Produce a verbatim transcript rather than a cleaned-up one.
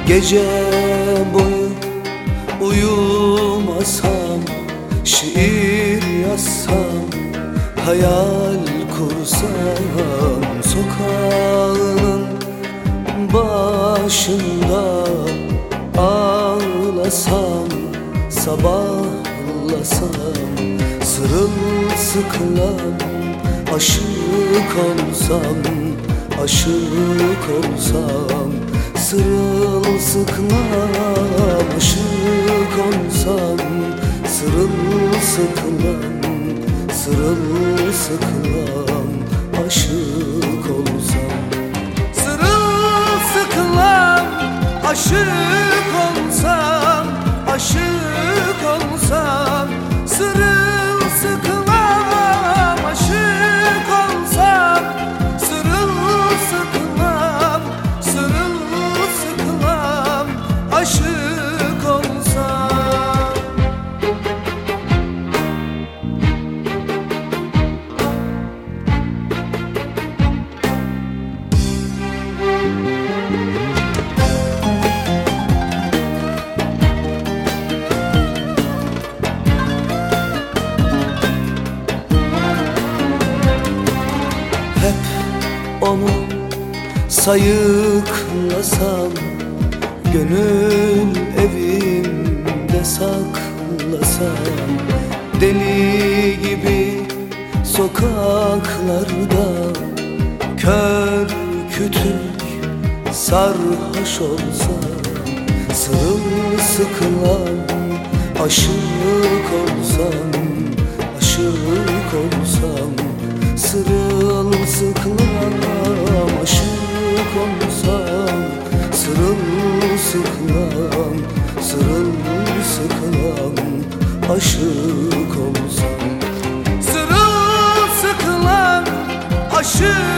Gece boyu uyumasam, şiir yazsam, hayal kursam, sokağının başında ağlasam, sabahlasam, sırılsıklam aşık olsam, aşık olsam, sırılsıklam aşık olsam, sırılsıklam, sırılsıklam aşık olsam, sırılsıklam aşık olsam, aşık olsam, sırılsıklam aşık olsam, sırılsıklam, sırılsıklam aşık olsam. Hep onu sayıklasam, gönül evimde saklasam, deli gibi sokaklarda kör kütük sarhoş olsam, sırılsıklam aşık olsam, aşık olsam, sırılsıklam aşık olsam, sırılsıklam, sırılsıklam aşık olsam, sırılsıklam aşık